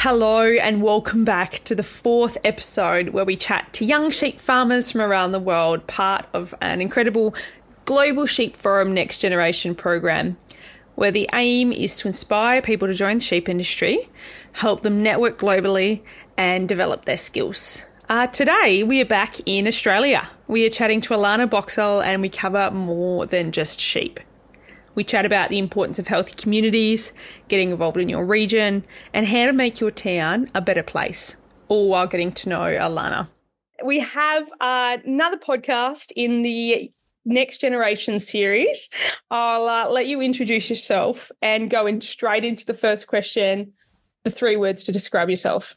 Hello and welcome back to the fourth episode where we chat to young sheep farmers from around the world, part of an incredible Global Sheep Forum Next Generation program, where the aim is to inspire people to join the sheep industry, help them network globally and develop their skills. Today we are back in Australia. We are chatting to Alana Boxall and we cover more than just sheep. We chat about the importance of healthy communities, getting involved in your region, and how to make your town a better place, all while getting to know Alana. We have another podcast in the Next Generation series. I'll let you introduce yourself and go straight into the first question, the 3 words to describe yourself.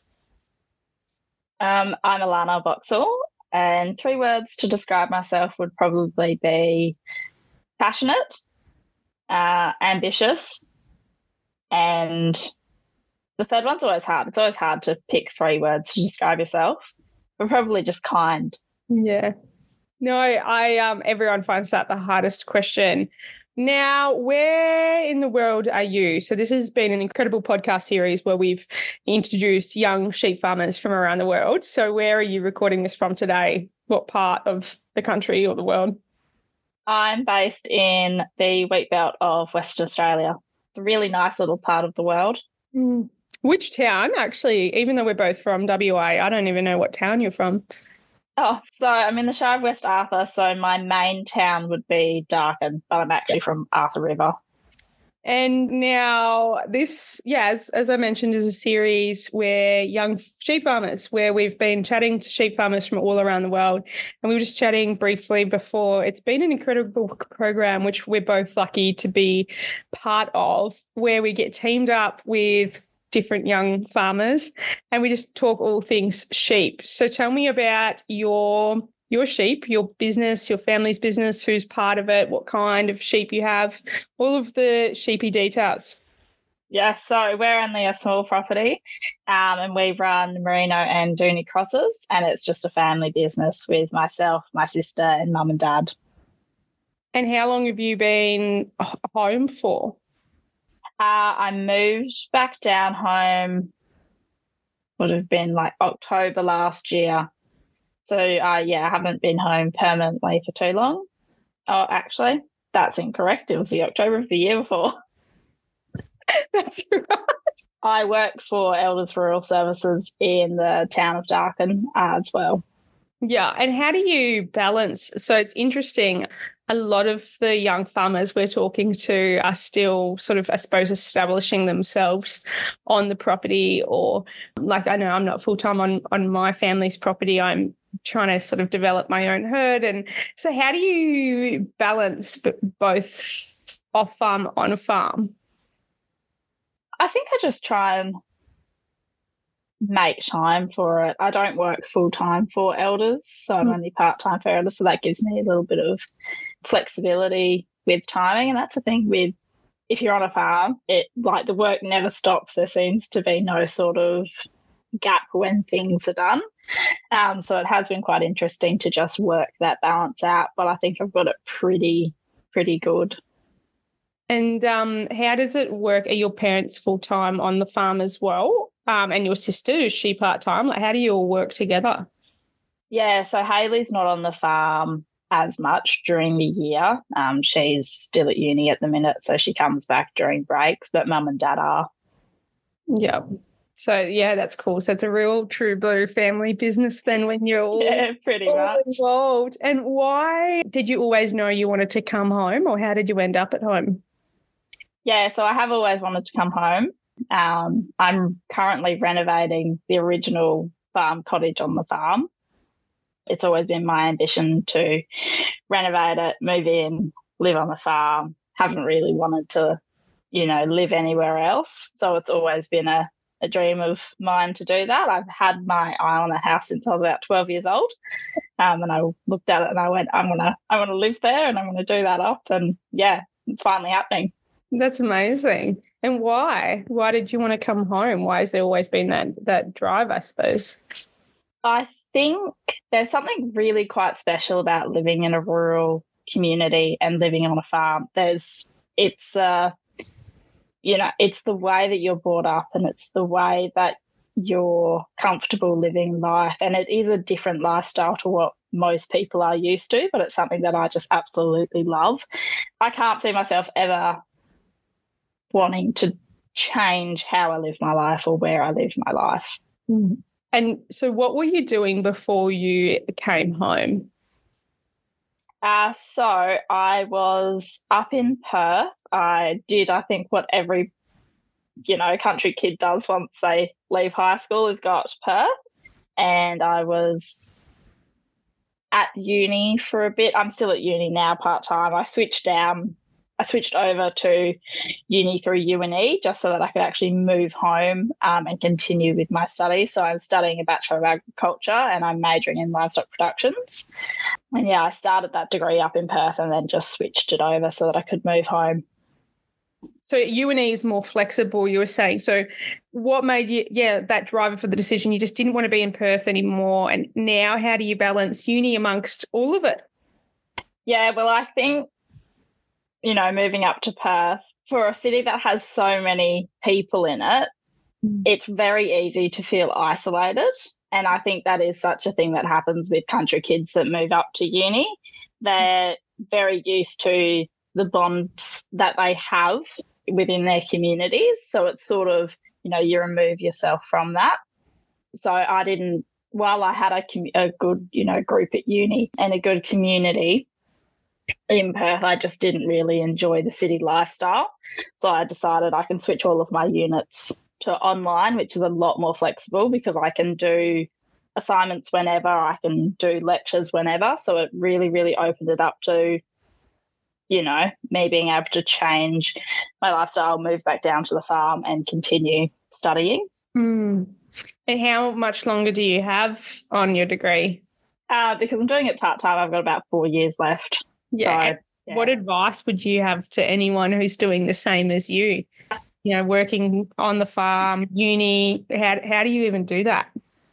I'm Alana Boxall, and 3 words to describe myself would probably be passionate, ambitious, and the third one's always hard. It's always hard to pick 3 words to describe yourself, but probably just kind. Yeah. No, everyone finds that the hardest question. Now, where in the world are you? So this has been an incredible podcast series where we've introduced young sheep farmers from around the world. So where are you recording this from today? What part of the country or the world? I'm based in the wheat belt of Western Australia. It's a really nice little part of the world. Which town, actually, even though we're both from WA, I don't even know what town you're from. Oh, so I'm in the Shire of West Arthur, so my main town would be Darkin, but I'm actually from Arthur River. And now this, as I mentioned, is a series where young sheep farmers, where we've been chatting to sheep farmers from all around the world. And we were just chatting briefly before. It's been an incredible program, which we're both lucky to be part of, where we get teamed up with different young farmers and we just talk all things sheep. So tell me about your sheep, your business, your family's business, who's part of it, what kind of sheep you have, all of the sheepy details. Yeah, so we're only a small property and we run Merino and Dooney crosses, and it's just a family business with myself, my sister and mum and dad. And how long have you been home for? I moved back down home, would have been like October last year. So, I haven't been home permanently for too long. Oh, actually, that's incorrect. It was the October of the year before. That's right. I worked for Elders Rural Services in the town of Darkin as well. Yeah, and how do you balance? So it's interesting. A lot of the young farmers we're talking to are still sort of, I suppose, establishing themselves on the property, or like, I know I'm not full-time on my family's property. I'm trying to sort of develop my own herd. And so how do you balance both off farm, on a farm? I think I just try and make time for it. I don't work full-time for Elders, so I'm only part-time for Elders, so that gives me a little bit of flexibility with timing. And that's the thing with, if you're on a farm, the work never stops. There seems to be no sort of gap when things are done. So it has been quite interesting to just work that balance out, but I think I've got it pretty good. And how does it work? Are your parents full-time on the farm as well? And your sister, is she part-time? Like, how do you all work together? Yeah, so Hayley's not on the farm as much during the year. She's still at uni at the minute, so she comes back during breaks, but mum and dad are. Yeah. So, yeah, that's cool. So it's a real true blue family business then when you're all, pretty much involved. And why did you always know you wanted to come home, or how did you end up at home? Yeah, so I have always wanted to come home. I'm currently renovating the original farm cottage on the farm. It's always been my ambition to renovate it, move in, live on the farm. Haven't really wanted to, live anywhere else. So it's always been a dream of mine to do that. I've had my eye on the house since I was about 12 years old. And I looked at it and I went, I want to live there and I want to do that up. And yeah, it's finally happening. That's amazing. And why? Why did you want to come home? Why has there always been that drive, I suppose? I think there's something really quite special about living in a rural community and living on a farm. It's the way that you're brought up, and it's the way that your comfortable living life. And it is a different lifestyle to what most people are used to, but it's something that I just absolutely love. I can't see myself ever wanting to change how I live my life or where I live my life. And so what were you doing before you came home? So I was up in Perth. I did, I think, what every, country kid does once they leave high school is go up to Perth. And I was at uni for a bit. I'm still at uni now part-time. I switched over to uni through UNE just so that I could actually move home and continue with my studies. So I'm studying a Bachelor of Agriculture and I'm majoring in livestock productions. And, I started that degree up in Perth and then just switched it over so that I could move home. So UNE is more flexible, you were saying. So what made you, that driver for the decision? You just didn't want to be in Perth anymore. And now how do you balance uni amongst all of it? Yeah, well, I think, moving up to Perth, for a city that has so many people in it, it's very easy to feel isolated. And I think that is such a thing that happens with country kids that move up to uni. They're very used to the bonds that they have within their communities. So it's sort of, you remove yourself from that. So I didn't, while I had a good, group at uni and a good community in Perth, I just didn't really enjoy the city lifestyle. So I decided I can switch all of my units to online, which is a lot more flexible because I can do assignments whenever, I can do lectures whenever. So it really, really opened it up to, me being able to change my lifestyle, move back down to the farm and continue studying. And how much longer do you have on your degree? Because I'm doing it part-time, I've got about 4 years left. Yeah. So, what advice would you have to anyone who's doing the same as you? Working on the farm, uni, how do you even do that?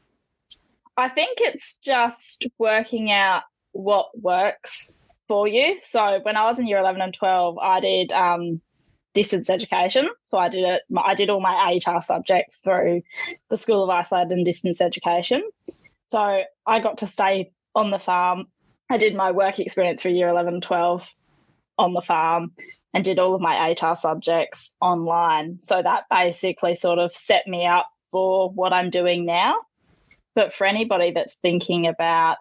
I think it's just working out what works for you. So when I was in year 11 and 12, I did distance education. So I did all my ATAR subjects through the School of Isolated and Distance Education. So I got to stay on the farm. I did my work experience for year 11 and 12 on the farm and did all of my ATAR subjects online. So that basically sort of set me up for what I'm doing now. But for anybody that's thinking about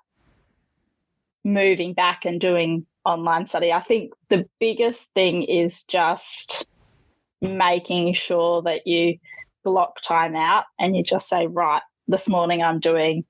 moving back and doing online study, I think the biggest thing is just making sure that you block time out and you just say, right, this morning I'm doing,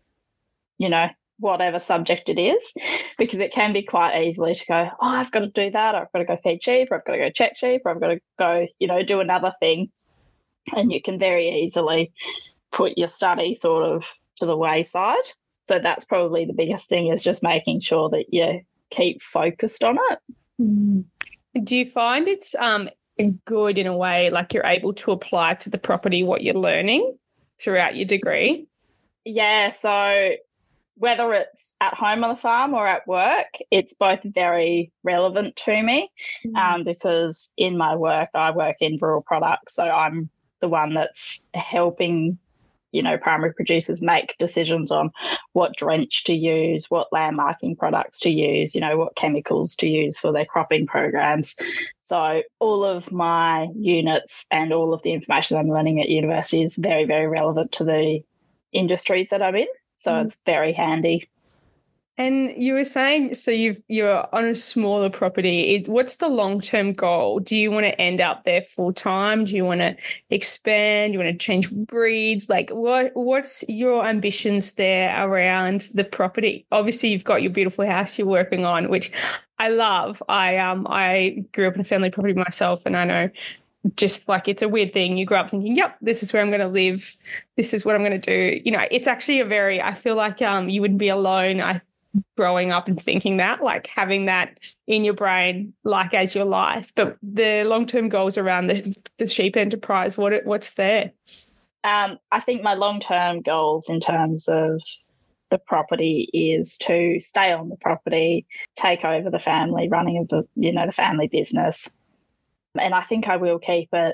whatever subject it is, because it can be quite easily to go, oh, I've got to do that, or I've got to go feed sheep, or I've got to go check sheep, or I've got to go, do another thing. And you can very easily put your study sort of to the wayside. So that's probably the biggest thing, is just making sure that you keep focused on it. Do you find it's good in a way, like you're able to apply to the property what you're learning throughout your degree? Yeah, so whether it's at home on the farm or at work, it's both very relevant to me because in my work, I work in rural products. So I'm the one that's helping primary producers make decisions on what drench to use, what landmarking products to use, what chemicals to use for their cropping programs. So all of my units and all of the information I'm learning at university is very, very relevant to the industries that I'm in. So it's very handy. And you were saying, so you're on a smaller property. What's the long-term goal? Do you want to end up there full-time? Do you want to expand? Do you want to change breeds? Like what's your ambitions there around the property? Obviously, you've got your beautiful house you're working on, which I love. I grew up in a family property myself, and I know just like it's a weird thing. You grow up thinking, yep, this is where I'm going to live. This is what I'm going to do. It's actually I feel like you wouldn't be alone. Growing up and thinking that, like having that in your brain, like as your life. But the long-term goals around the sheep enterprise, what's there? I think my long-term goals in terms of the property is to stay on the property, take over the family running of the family business. And I think I will keep it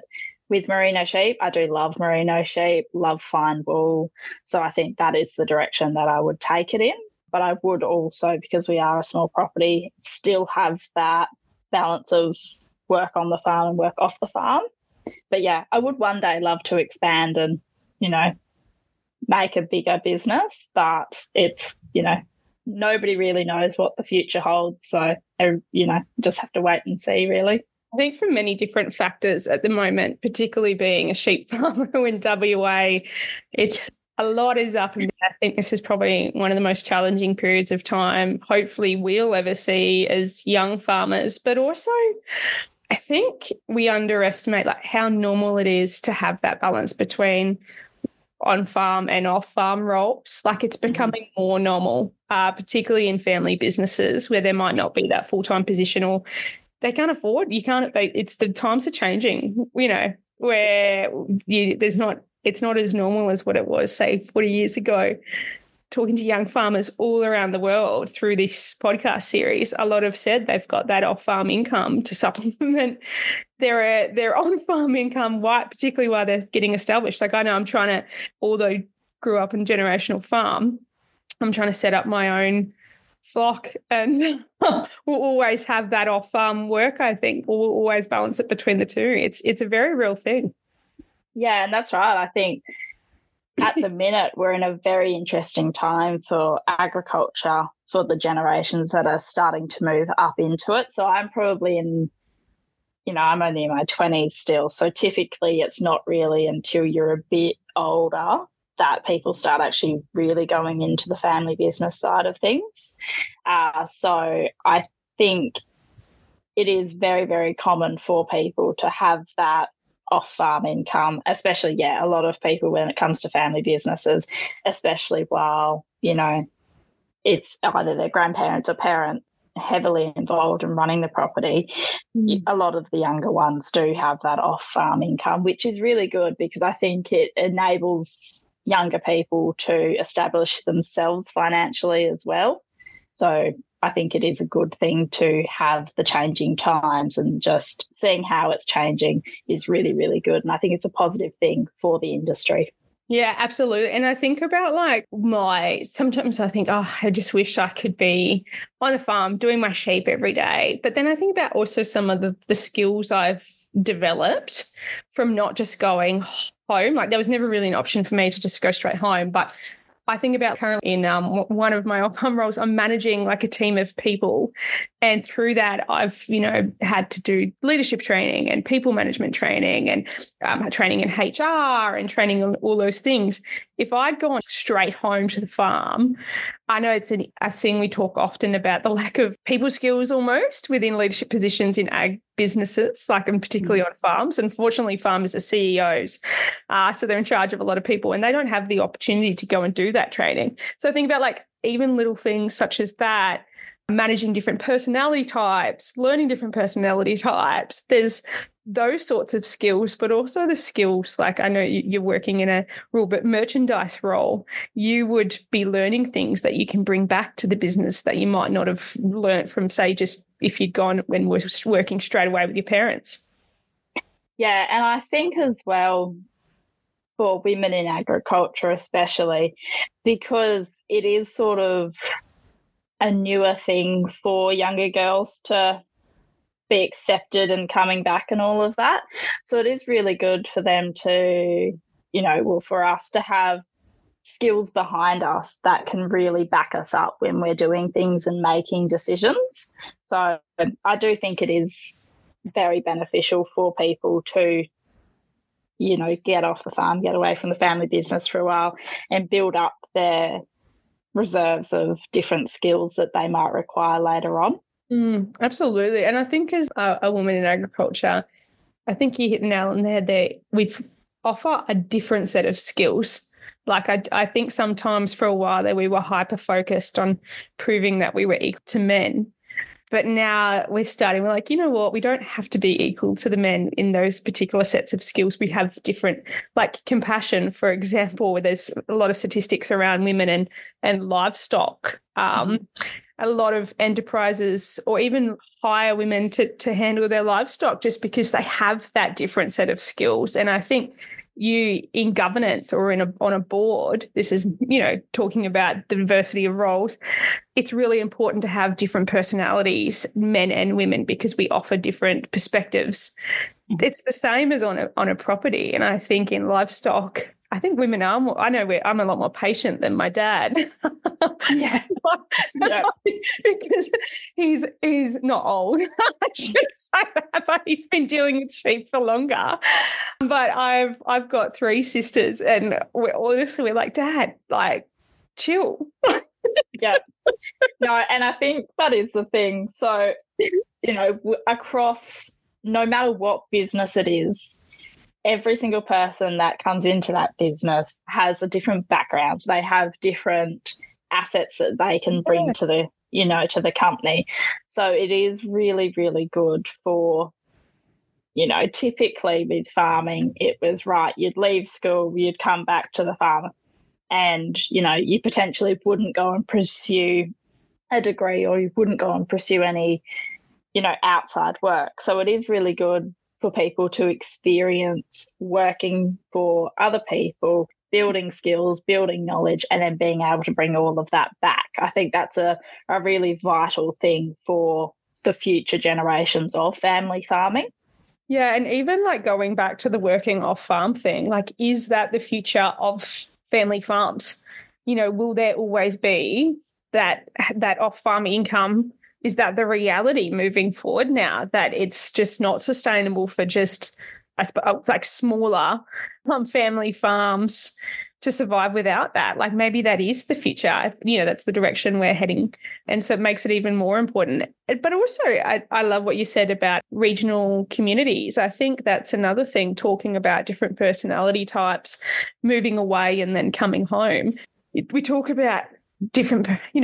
with merino sheep. I do love merino sheep, love fine wool. So I think that is the direction that I would take it in. But I would also, because we are a small property, still have that balance of work on the farm and work off the farm. But yeah, I would one day love to expand and, you know, make a bigger business, but it's, you know, nobody really knows what the future holds. So, you know, just have to wait and see, really. I think for many different factors at the moment, particularly being a sheep farmer in WA, it's a lot is up and down. I think this is probably one of the most challenging periods of time hopefully we'll ever see as young farmers, but also I think we underestimate like how normal it is to have that balance between on-farm and off-farm roles. Like it's becoming more normal, particularly in family businesses where there might not be that full-time position or they can't afford, it's the times are changing, you know, where it's not as normal as what it was, say, 40 years ago. Talking to young farmers all around the world through this podcast series, a lot have said they've got that off-farm income to supplement their on-farm income, particularly while they're getting established. Like I know although grew up in a generational farm, I'm trying to set up my own flock and we'll always have that off-farm work, I think. We'll always balance it between the two. It's a very real thing. Yeah, and that's right. I think at the minute we're in a very interesting time for agriculture for the generations that are starting to move up into it. So I'm probably I'm only in my 20s still. So typically it's not really until you're a bit older that people start actually really going into the family business side of things. So I think it is very, very common for people to have that off-farm income, especially, a lot of people when it comes to family businesses, especially while, you know, it's either their grandparents or parent heavily involved in running the property. A lot of the younger ones do have that off-farm income, which is really good because I think it enables younger people to establish themselves financially as well. So I think it is a good thing to have the changing times, and just seeing how it's changing is really, really good. And I think it's a positive thing for the industry. Yeah, absolutely. And I think about sometimes I think, I just wish I could be on the farm doing my sheep every day. But then I think about also some of the skills I've developed from not just going home. Like there was never really an option for me to just go straight home. But I think about currently in one of my off-farm roles, I'm managing like a team of people. And through that, I've, had to do leadership training and people management training and training in HR and training on all those things. If I'd gone straight home to the farm, I know it's a thing we talk often about, the lack of people skills almost within leadership positions in ag businesses, and particularly on farms. Unfortunately, farmers are CEOs, so they're in charge of a lot of people and they don't have the opportunity to go and do that training. So I think about even little things such as that, managing different personality types, learning different personality types. There's those sorts of skills, but also the skills, I know you're working in a rural but merchandise role, you would be learning things that you can bring back to the business that you might not have learnt from, say, just if you'd gone when we're working straight away with your parents. Yeah, and I think as well for women in agriculture especially, because it is sort of a newer thing for younger girls to be accepted and coming back and all of that. So it is really good for them to, for us to have skills behind us that can really back us up when we're doing things and making decisions. So I do think it is very beneficial for people to, get off the farm, get away from the family business for a while and build up their reserves of different skills that they might require later on. Absolutely. And I think as a woman in agriculture, I think you hit the nail on the head there. We offer a different set of skills. I think sometimes for a while there we were hyper-focused on proving that we were equal to men. But now we're like, you know what? We don't have to be equal to the men in those particular sets of skills. We have different, like compassion, for example, where there's a lot of statistics around women and livestock. A lot of enterprises or even hire women to handle their livestock just because they have that different set of skills. And I think you in governance or on a board, this is, talking about the diversity of roles, it's really important to have different personalities, men and women, because we offer different perspectives. It's the same as on a property. And I think in livestock, I think women are more, I'm a lot more patient than my dad. Yeah. Because he's not old, I should say that, but he's been dealing with sheep for longer. But I've got 3 sisters, and we're like, Dad, like, chill. Yeah. No, and I think that is the thing. So, across, no matter what business it is, every single person that comes into that business has a different background. They have different assets that they can bring to the company. So it is really, really good for, typically with farming, it was right, you'd leave school, you'd come back to the farm, and, you potentially wouldn't go and pursue a degree, or you wouldn't go and pursue any, outside work. So it is really good for people to experience working for other people, building skills, building knowledge, and then being able to bring all of that back. I think that's a really vital thing for the future generations of family farming. Yeah, and even like going back to the working off farm thing, like, is that the future of family farms? Will there always be that off farm income? Is that the reality moving forward now, that it's just not sustainable for just, I suppose, like smaller family farms to survive without that? Like, maybe that is the future. That's the direction we're heading. And so it makes it even more important. But also, I love what you said about regional communities. I think that's another thing, talking about different personality types, moving away and then coming home. We talk about different,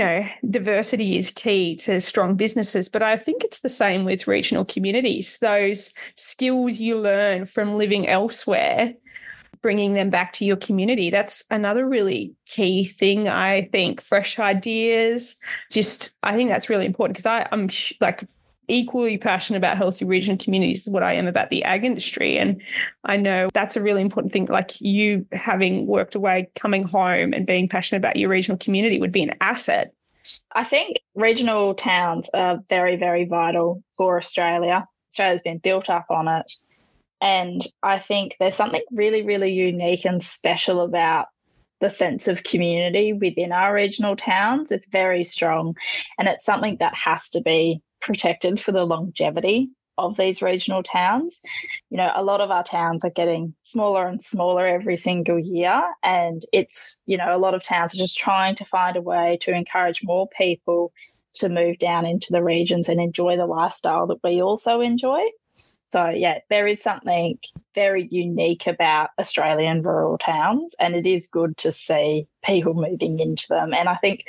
diversity is key to strong businesses, but I think it's the same with regional communities. Those skills you learn from living elsewhere, bringing them back to your community, that's another really key thing, I think. Fresh ideas, I think that's really important, because I'm like equally passionate about healthy regional communities as what I am about the ag industry. And I know that's a really important thing. Like, you having worked away, coming home and being passionate about your regional community would be an asset. I think regional towns are very, very vital for Australia. Australia's been built up on it. And I think there's something really, really unique and special about the sense of community within our regional towns. It's very strong, and it's something that has to be protected for the longevity of these regional towns. A lot of our towns are getting smaller and smaller every single year, and it's, a lot of towns are just trying to find a way to encourage more people to move down into the regions and enjoy the lifestyle that we also enjoy. So, yeah, there is something very unique about Australian rural towns, and it is good to see people moving into them. And I think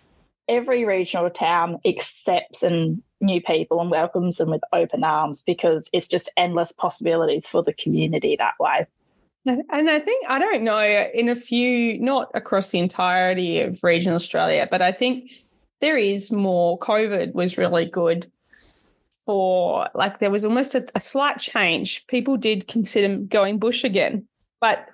every regional town accepts new people and welcomes them with open arms, because it's just endless possibilities for the community that way. And I think, I don't know, in a few, not across the entirety of regional Australia, but I think there is more. COVID was really good for, like, there was almost a slight change. People did consider going bush again. But,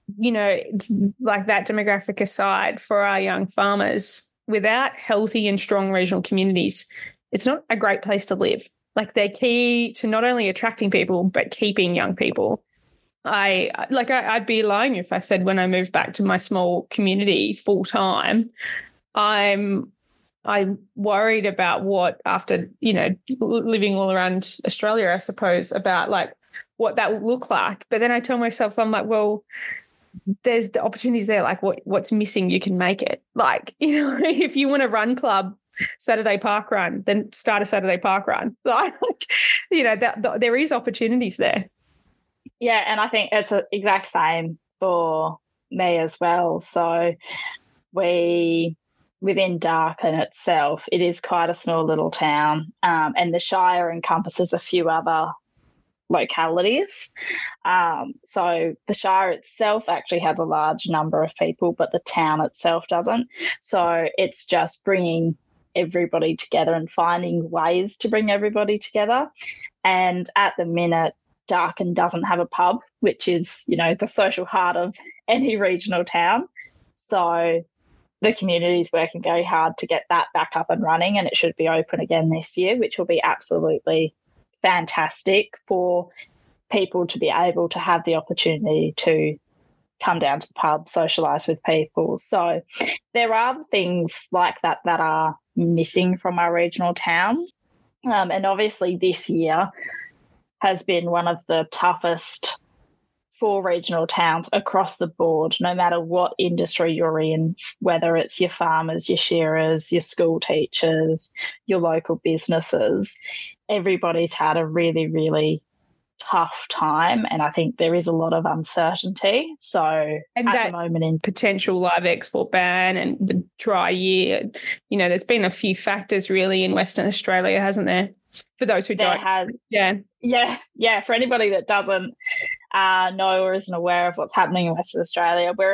like, that demographic aside, for our young farmers, without healthy and strong regional communities, it's not a great place to live. Like, they're key to not only attracting people, but keeping young people. I'd be lying if I said when I moved back to my small community full time, I'm worried about what, after, living all around Australia, I suppose, about like what that will look like. But then I tell myself, I'm like, well, there's the opportunities there. Like, what's missing, you can make it. Like, if you want to run club Saturday park run, then start a Saturday park run. Like, there is opportunities there. Yeah, and I think it's the exact same for me as well. So we within Darkin itself, it is quite a small little town, and the Shire encompasses a few other localities. So the Shire itself actually has a large number of people, but the town itself doesn't. So it's just bringing everybody together and finding ways to bring everybody together. And at the minute, Darkin doesn't have a pub, which is, the social heart of any regional town. So the community is working very hard to get that back up and running, and it should be open again this year, which will be absolutely fantastic for people to be able to have the opportunity to come down to the pub, socialise with people. So there are things like that that are missing from our regional towns. And obviously this year has been one of the toughest for regional towns across the board, no matter what industry you're in, whether it's your farmers, your shearers, your school teachers, your local businesses. Everybody's had a really, really tough time, and I think there is a lot of uncertainty. So and at the moment, in potential live export ban and the dry year, there's been a few factors really in Western Australia, hasn't there? For those who don't. Yeah. For anybody that doesn't know or isn't aware of what's happening in Western Australia, we're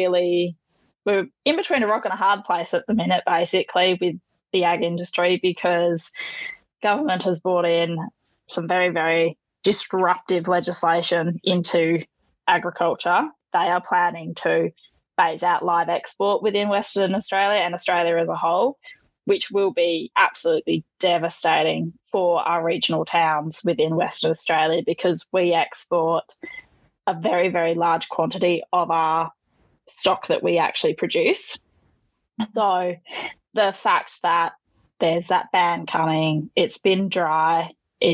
in between a rock and a hard place at the minute, basically, with the ag industry, because government has brought in some very, very disruptive legislation into agriculture. They are planning to phase out live export within Western Australia and Australia as a whole, which will be absolutely devastating for our regional towns within Western Australia, because we export a very, very large quantity of our stock that we actually produce. So the fact that there's that ban coming, it's been dry,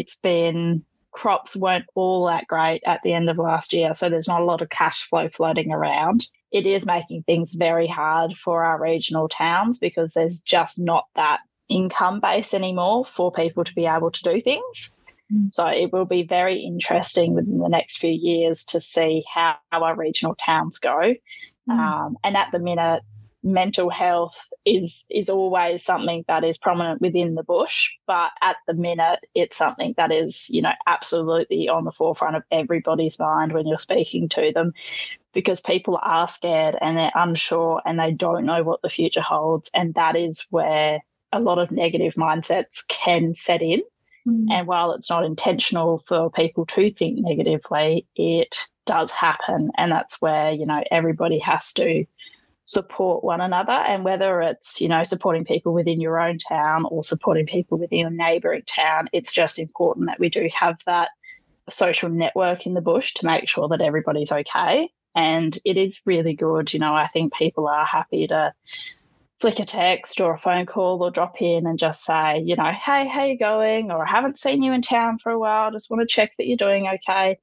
crops weren't all that great at the end of last year, so there's not a lot of cash flow floating around. It is making things very hard for our regional towns, because there's just not that income base anymore for people to be able to do things. So it will be very interesting within the next few years to see how our regional towns go. And at the minute, mental health is always something that is prominent within the bush, but at the minute it's something that is, absolutely on the forefront of everybody's mind when you're speaking to them, because people are scared and they're unsure and they don't know what the future holds, and that is where a lot of negative mindsets can set in. And while it's not intentional for people to think negatively, it does happen, and that's where, everybody has to support one another. And whether it's, supporting people within your own town or supporting people within your neighbouring town, it's just important that we do have that social network in the bush to make sure that everybody's okay. And it is really good. I think people are happy to flick a text or a phone call or drop in and just say, hey, how you going? Or I haven't seen you in town for a while. Just want to check that you're doing okay.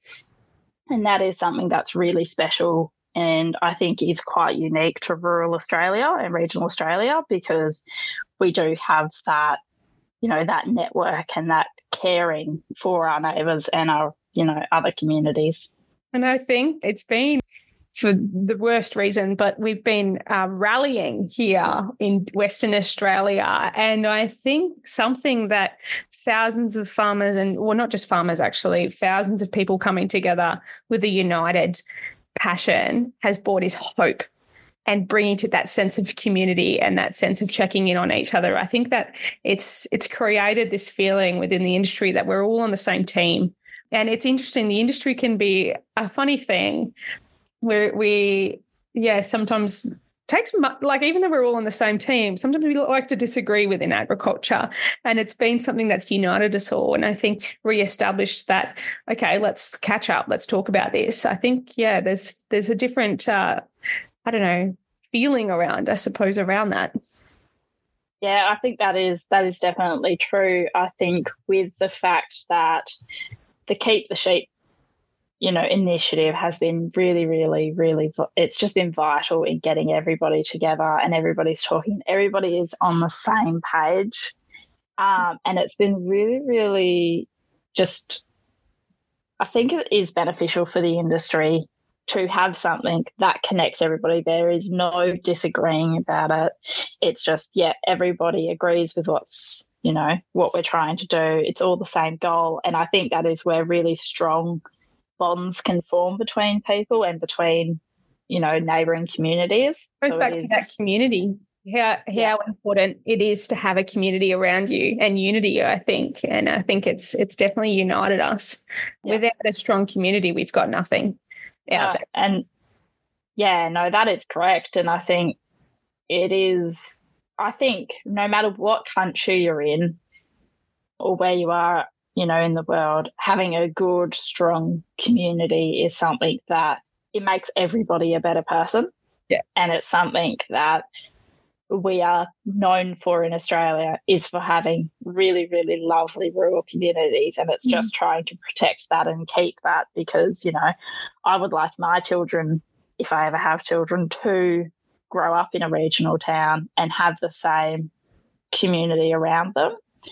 And that is something that's really special, and I think is quite unique to rural Australia and regional Australia, because we do have that, that network and that caring for our neighbours and our, other communities. And I think it's been for the worst reason, but we've been rallying here in Western Australia. And I think something that thousands of farmers not just farmers actually, thousands of people coming together with a united passion has brought is hope, and bringing to that sense of community and that sense of checking in on each other. I think that it's created this feeling within the industry that we're all on the same team. And it's interesting, the industry can be a funny thing where sometimes takes, even though we're all on the same team, sometimes we like to disagree within agriculture, and it's been something that's united us all. And I think reestablished that, okay, let's catch up, let's talk about this. I think, there's a different, feeling around that. Yeah, I think that is definitely true. I think with the fact that the Keep the Sheep initiative has been really, really, really, it's just been vital in getting everybody together, and everybody's talking, everybody is on the same page. And it's been really, really I think it is beneficial for the industry to have something that connects everybody. There is no disagreeing about it. It's just, yeah, everybody agrees with what's, you know, what we're trying to do. It's all the same goal. And I think that is where really strong bonds can form between people and between, you know, neighbouring communities. Goes back to that community, how important it is to have a community around you and unity, I think. And I think it's definitely united us. Yeah. Without a strong community, we've got nothing out there. And yeah, no, that is correct. And I think it is, I think no matter what country you're in or where you are, you know, in the world, having a good, strong community is something that it makes everybody a better person. Yeah. And it's something that we are known for in Australia, is for having really, really lovely rural communities. And it's just trying to protect that and keep that, because, you know, I would like my children, if I ever have children, to grow up in a regional town and have the same community around them.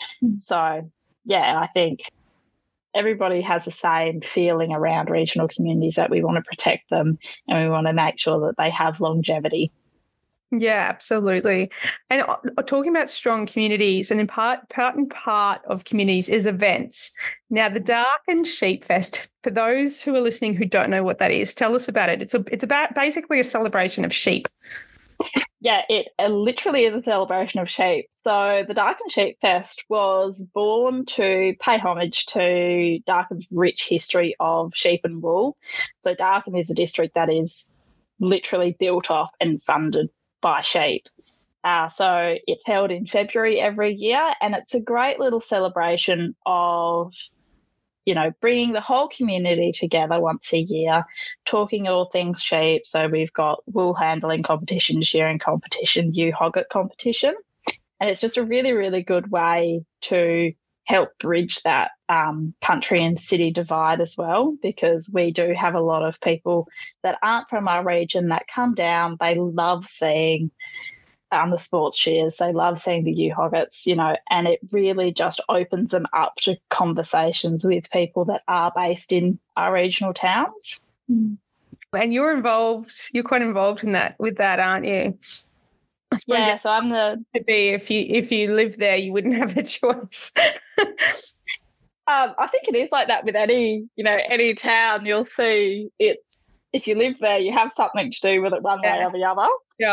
So, yeah, I think everybody has the same feeling around regional communities, that we want to protect them and we want to make sure that they have longevity. Yeah, absolutely. And talking about strong communities, and in part of communities is events. Now, the Darkin Sheep Fest, for those who are listening who don't know what that is, tell us about it. It's about basically a celebration of sheep. Yeah, it literally is a celebration of sheep. So the Darkin Sheep Fest was born to pay homage to Darkin's rich history of sheep and wool. So Darkin is a district that is literally built off and funded by sheep. So it's held in February every year, and it's a great little celebration of, you know, bringing the whole community together once a year, talking all things sheep. So we've got wool handling competition, shearing competition, ewe hogget competition. And it's just a really, really good way to help bridge that country and city divide as well, because we do have a lot of people that aren't from our region that come down. They love seeing the sports shears. They love seeing the ewe hoggets, you know, and it really just opens them up to conversations with people that are based in our regional towns. And you're quite involved in that, with that, aren't you? I suppose yeah, so I'm if you live there, you wouldn't have the choice. I think it is like that with any town. You'll see it's, if you live there, you have something to do with it one way or the other.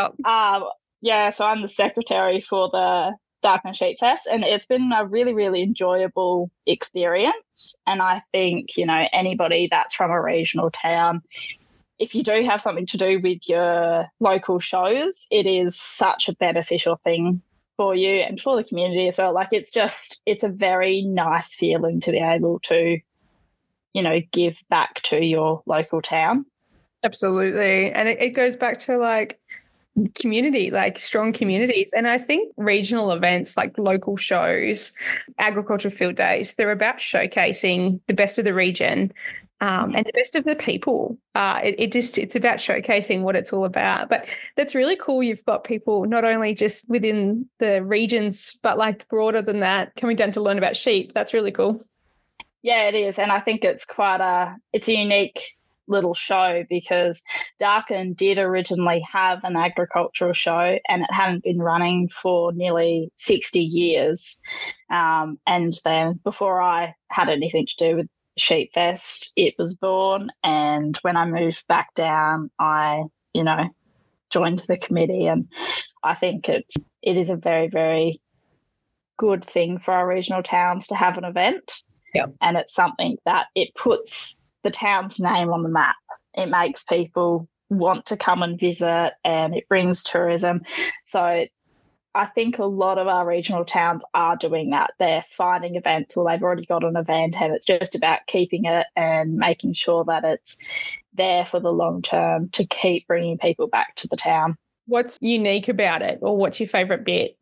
Yeah. So I'm the secretary for the Darkin Sheep Fest, and it's been a really, really enjoyable experience. And I think, you know, anybody that's from a regional town, if you do have something to do with your local shows, it is such a beneficial thing for you and for the community as well. Like, it's a very nice feeling to be able to, you know, give back to your local town. Absolutely. And it goes back to like community, like strong communities. And I think regional events like local shows, agricultural field days, they're about showcasing the best of the region and the best of the people. It's about showcasing what it's all about. But that's really cool. You've got people not only just within the regions, but like broader than that, coming down to learn about sheep. That's really cool. Yeah, it is. And I think it's it's a unique little show, because Darkin did originally have an agricultural show, and it hadn't been running for nearly 60 years. And then before I had anything to do with Sheep Fest, it was born. And when I moved back down, I, you know, joined the committee, and I think it is a very, very good thing for our regional towns to have an event. Yep. And it's something that it puts the town's name on the map. It makes people want to come and visit, and it brings tourism. So I think a lot of our regional towns are doing that. They're finding events, or they've already got an event, and it's just about keeping it and making sure that it's there for the long term to keep bringing people back to the town. What's unique about it, or what's your favourite bit?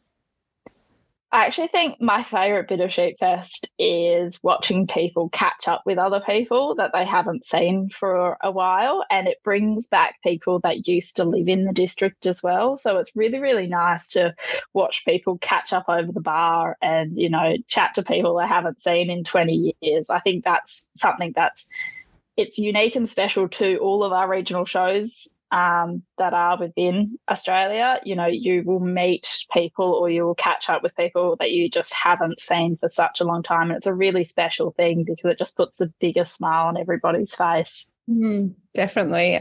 I actually think my favourite bit of Sheep Fest is watching people catch up with other people that they haven't seen for a while, and it brings back people that used to live in the district as well. So it's really, really nice to watch people catch up over the bar and, you know, chat to people they haven't seen in 20 years. I think that's something that's it's unique and special to all of our regional shows that are within Australia. You know, you will meet people or you will catch up with people that you just haven't seen for such a long time. And it's a really special thing because it just puts the biggest smile on everybody's face. Definitely.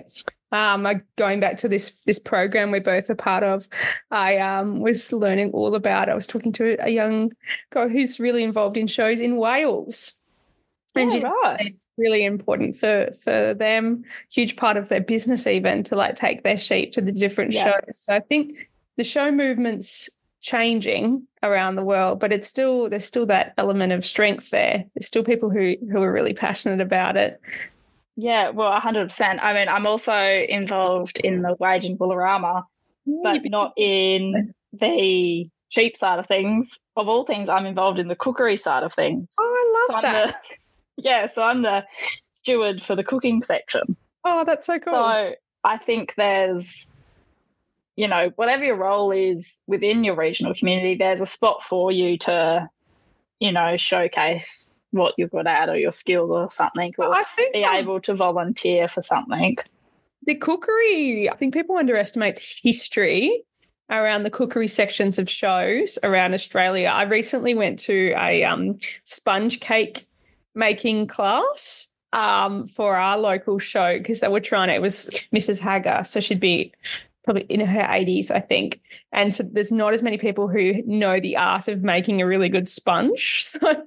Going back to this program we're both a part of, I was learning all about, I was talking to a young girl who's really involved in shows in Wales. And it's really important for them, huge part of their business even, to like take their sheep to the different shows. So I think the show movement's changing around the world, but there's still that element of strength there. There's still people who are really passionate about it. Yeah, well, 100%. I mean, I'm also involved in the Wage and Bullarama, but not in the sheep side of things. Of all things, I'm involved in the cookery side of things. Oh, I love that. So I'm the steward for the cooking section. Oh, that's so cool. So I think there's, you know, whatever your role is within your regional community, there's a spot for you to, you know, showcase what you're good at or your skill or something, or be able to volunteer for something. The cookery, I think people underestimate the history around the cookery sections of shows around Australia. I recently went to a sponge cake making class for our local show because they were it was Mrs. Hager, so she'd be probably in her 80s, I think. And so there's not as many people who know the art of making a really good sponge. So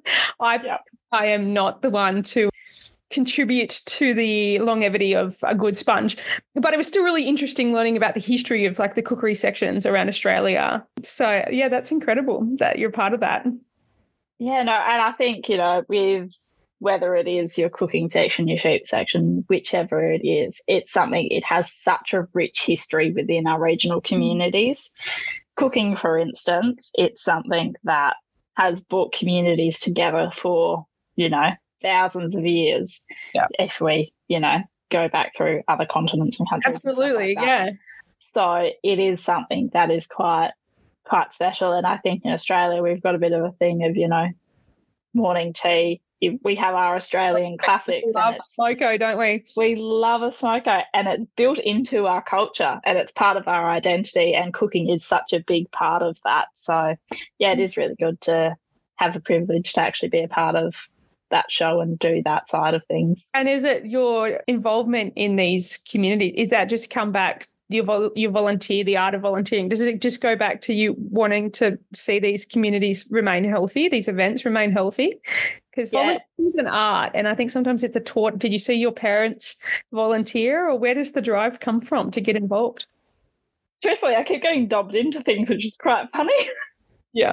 I am not the one to contribute to the longevity of a good sponge. But it was still really interesting learning about the history of like the cookery sections around Australia. So, yeah, that's incredible that you're part of that. Yeah, no, and I think, you know, with whether it is your cooking section, your sheep section, whichever it is, it's something, it has such a rich history within our regional communities. Cooking, for instance, it's something that has brought communities together for, you know, thousands of years. If we, you know, go back through other continents and countries. Absolutely, and stuff like that. So it is something that is quite special. And I think in Australia we've got a bit of a thing of, you know, morning tea. We have our Australian classics. We love smoko, don't we? We love a smoko, and it's built into our culture and it's part of our identity, and cooking is such a big part of that. So, yeah, it is really good to have the privilege to actually be a part of that show and do that side of things. And is it your involvement in these communities, is that just come back, you volunteer, the art of volunteering, does it just go back to you wanting to see these communities remain healthy, these events remain healthy? Because volunteering is an art, and I think sometimes it's a taught. Did you see your parents volunteer, or where does the drive come from to get involved? Truthfully, I keep getting dobbed into things, which is quite funny. Yeah.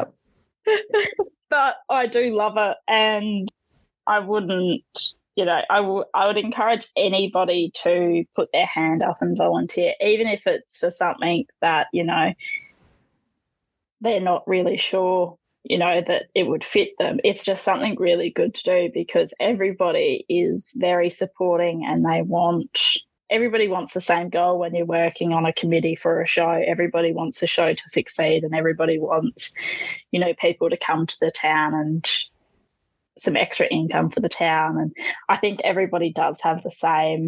But I do love it, and I wouldn't, you know, I would encourage anybody to put their hand up and volunteer, even if it's for something that, you know, they're not really sure, you know, that it would fit them. It's just something really good to do because everybody is very supporting, and everybody wants the same goal when you're working on a committee for a show. Everybody wants the show to succeed, and everybody wants, you know, people to come to the town and some extra income for the town. And I think everybody does have the same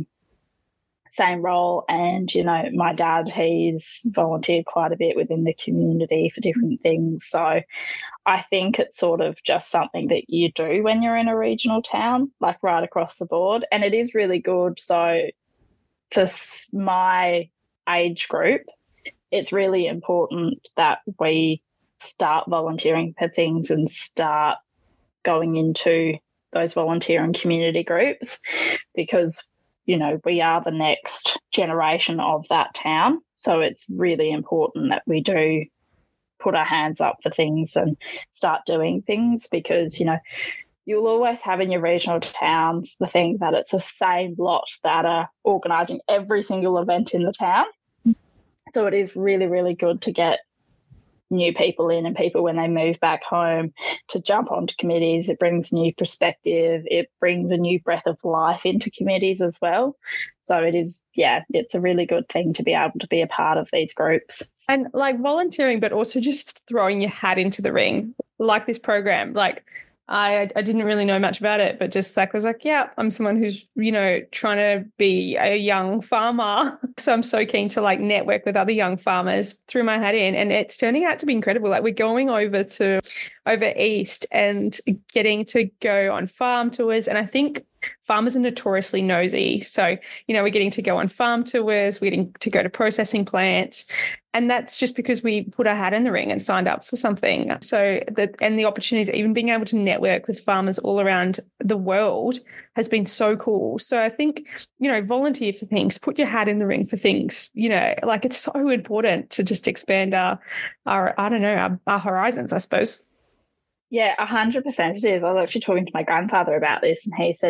role. And, you know, my dad, he's volunteered quite a bit within the community for different things. So I think it's sort of just something that you do when you're in a regional town, like right across the board. And it is really good. So for my age group, it's really important that we start volunteering for things and start going into those volunteering community groups, because, you know, we are the next generation of that town. So it's really important that we do put our hands up for things and start doing things, because, you know, you'll always have in your regional towns the thing that it's the same lot that are organising every single event in the town. So it is really, really good to get new people in, and people when they move back home to jump onto committees. It brings new perspective. It brings a new breath of life into committees as well. So it is, it's a really good thing to be able to be a part of these groups. And like volunteering, but also just throwing your hat into the ring, like this program. Like I didn't really know much about it, but just like was like, yeah, I'm someone who's, trying to be a young farmer. So I'm so keen to like network with other young farmers, threw my hat in, and it's turning out to be incredible. Like we're going over east and getting to go on farm tours. And I think farmers are notoriously nosy. So, we're getting to go on farm tours, we're getting to go to processing plants. And that's just because we put our hat in the ring and signed up for something. So the opportunities, even being able to network with farmers all around the world has been so cool. So I think, volunteer for things, put your hat in the ring for things, like it's so important to just expand our horizons, I suppose. Yeah, 100% it is. I was actually talking to my grandfather about this, and he said,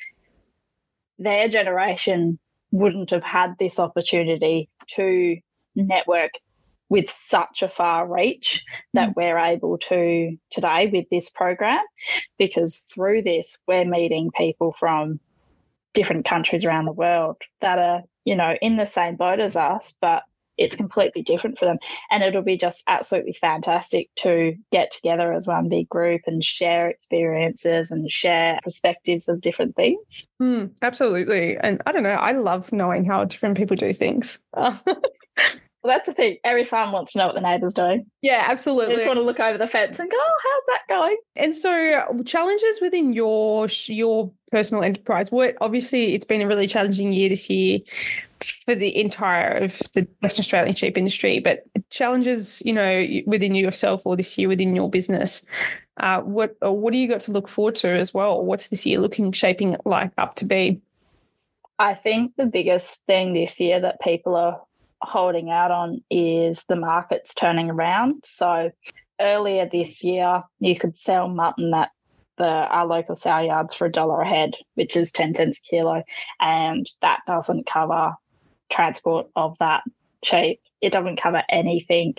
their generation wouldn't have had this opportunity to network with such a far reach that we're able to today with this program, because through this we're meeting people from different countries around the world that are, in the same boat as us, but it's completely different for them. And it'll be just absolutely fantastic to get together as one big group and share experiences and share perspectives of different things. Absolutely. And I don't know, I love knowing how different people do things. Well, that's the thing. Every farm wants to know what the neighbour's doing. Yeah, absolutely. They just want to look over the fence and go, oh, how's that going? And so challenges within your personal enterprise. Obviously, it's been a really challenging year this year for the entire of the Western Australian sheep industry, but challenges, within yourself or this year within your business. What do you got to look forward to as well? What's this year shaping like up to be? I think the biggest thing this year that people are holding out on is the markets turning around. So earlier this year, you could sell mutton at our local sale yards for $1 a head, which is 10 cents a kilo, and that doesn't cover transport of that sheep. It doesn't cover anything.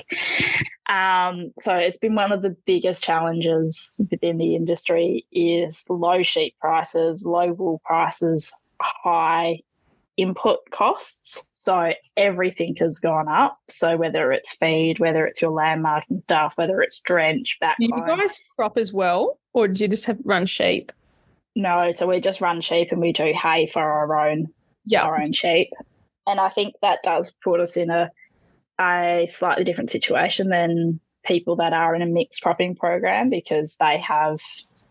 So it's been one of the biggest challenges within the industry is low sheep prices, low wool prices, high input costs. So everything has gone up. So whether it's feed, whether it's your land marking stuff, whether it's drench, backbone. Do you guys crop as well, or do you just run sheep? No, so we just run sheep and we do hay for our own sheep. And I think that does put us in a slightly different situation than people that are in a mixed cropping program, because they have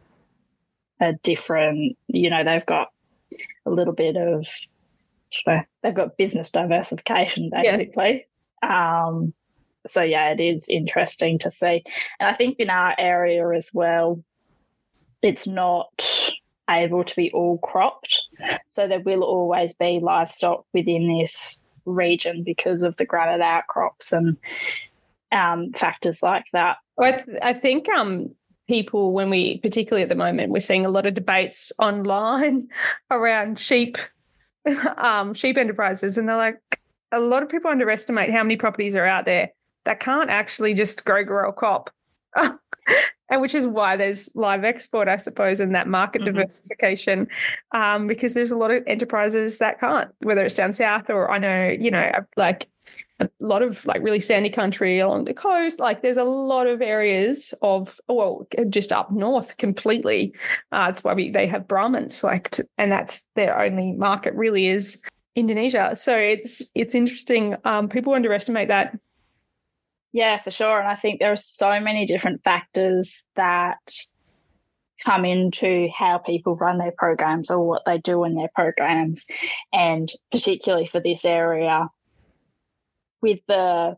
a different, they've got a little bit of, they've got business diversification basically. Yeah. So yeah, it is interesting to see. And I think in our area as well, it's not able to be all cropped. So there will always be livestock within this region because of the granite outcrops and factors like that. I think people, particularly at the moment, we're seeing a lot of debates online around sheep enterprises, and they're like, a lot of people underestimate how many properties are out there that can't actually just grow crop. And which is why there's live export, I suppose, and that market diversification, because there's a lot of enterprises that can't, whether it's down south or I know, like a lot of like really sandy country along the coast. Like there's a lot of areas just up north completely. That's why they have Brahmins, and that's their only market really is Indonesia. So it's interesting. People underestimate that. Yeah, for sure. And I think there are so many different factors that come into how people run their programs or what they do in their programs. And particularly for this area, with the,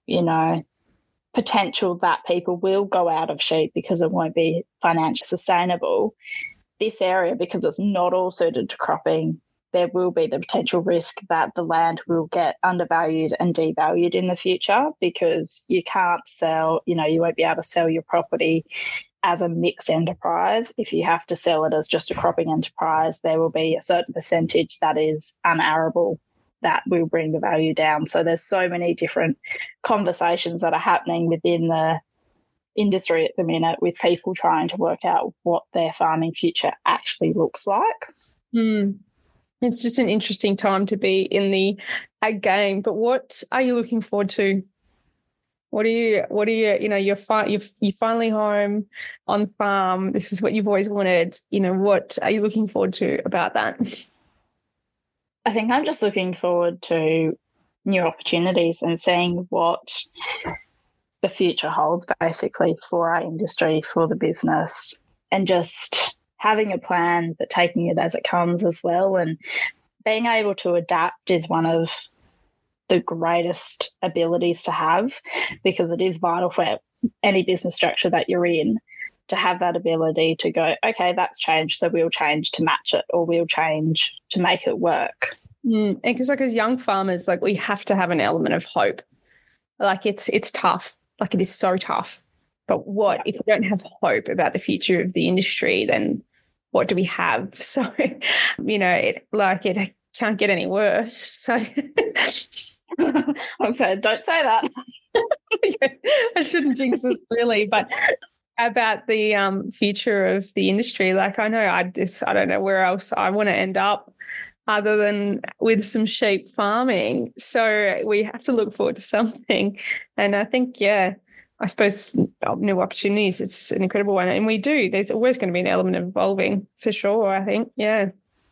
potential that people will go out of sheep because it won't be financially sustainable, this area, because it's not all suited to cropping, there will be the potential risk that the land will get undervalued and devalued in the future, because you can't sell, you won't be able to sell your property as a mixed enterprise. If you have to sell it as just a cropping enterprise, there will be a certain percentage that is unarable that will bring the value down. So there's so many different conversations that are happening within the industry at the minute with people trying to work out what their farming future actually looks like. It's just an interesting time to be in the ag game. But what are you looking forward to What are you, you're finally home on farm. This is what you've always wanted. What are you looking forward to about that? I think I'm just looking forward to new opportunities and seeing what the future holds basically for our industry, for the business, and just having a plan but taking it as it comes as well. And being able to adapt is one of the greatest abilities to have, because it is vital for any business structure that you're in to have that ability to go, okay, that's changed, so we'll change to match it, or we'll change to make it work. And because as young farmers, we have to have an element of hope. It's tough. It is so tough. But if we don't have hope about the future of the industry, then what do we have? So, it can't get any worse. So I'm saying, don't say that. I shouldn't jinx us really, but about the future of the industry, I know I don't know where else I want to end up other than with some sheep farming. So we have to look forward to something. And I think, I suppose new opportunities, it's an incredible one. And we do. There's always going to be an element of evolving for sure, I think. Yeah.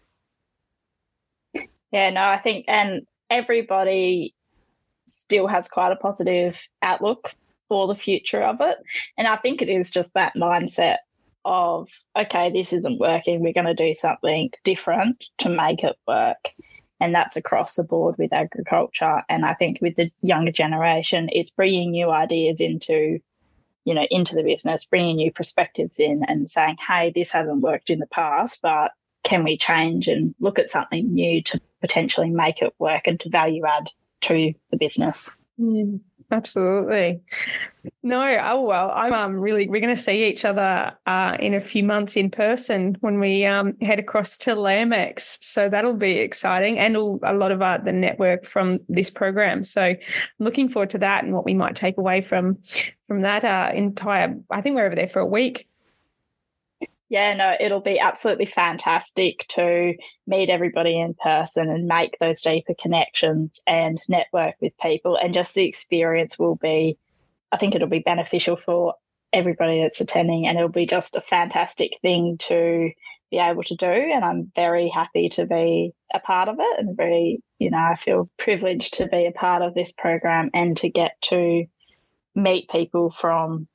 Yeah, no, I think, and everybody still has quite a positive outlook for the future of it. And I think it is just that mindset of, okay, this isn't working, we're going to do something different to make it work. And that's across the board with agriculture. And I think with the younger generation, it's bringing new ideas into the business, bringing new perspectives in and saying, hey, this hasn't worked in the past, but can we change and look at something new to potentially make it work and to value add to the business? Absolutely. No, well, we're going to see each other in a few months in person when we head across to LambX. So that'll be exciting, and a lot of the network from this program. So I'm looking forward to that and what we might take away from that entire, I think we're over there for a week. Yeah, no, it'll be absolutely fantastic to meet everybody in person and make those deeper connections and network with people. And just the experience I think it'll be beneficial for everybody that's attending, and it'll be just a fantastic thing to be able to do. And I'm very happy to be a part of it, and I feel privileged to be a part of this program and to get to meet people from,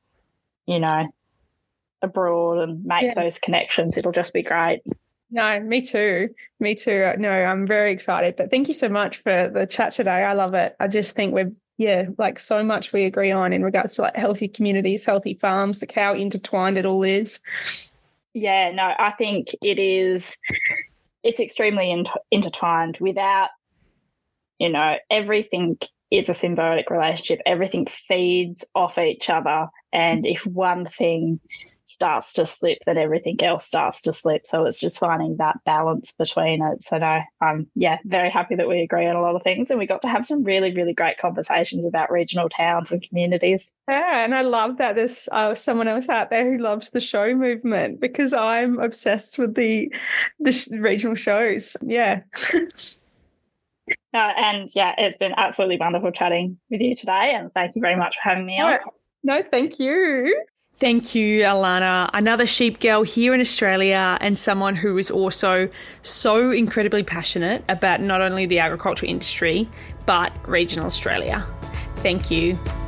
abroad and make those connections. It'll just be great. No, me too. No, I'm very excited. But thank you so much for the chat today. I love it. I just think so much we agree on in regards to healthy communities, healthy farms, how intertwined it all is. Yeah, no, I think it's extremely intertwined. Without, everything is a symbiotic relationship. Everything feeds off each other. And if one thing starts to slip, then everything else starts to slip. So it's just finding that balance between it. So no, I'm very happy that we agree on a lot of things, and we got to have some really, really great conversations about regional towns and communities. Yeah, and I love that there's someone else out there who loves the show movement, because I'm obsessed with the regional shows. Yeah. It's been absolutely wonderful chatting with you today, and thank you very much for having me on. No, thank you. Thank you, Alana. Another sheep girl here in Australia, and someone who is also so incredibly passionate about not only the agricultural industry, but regional Australia. Thank you.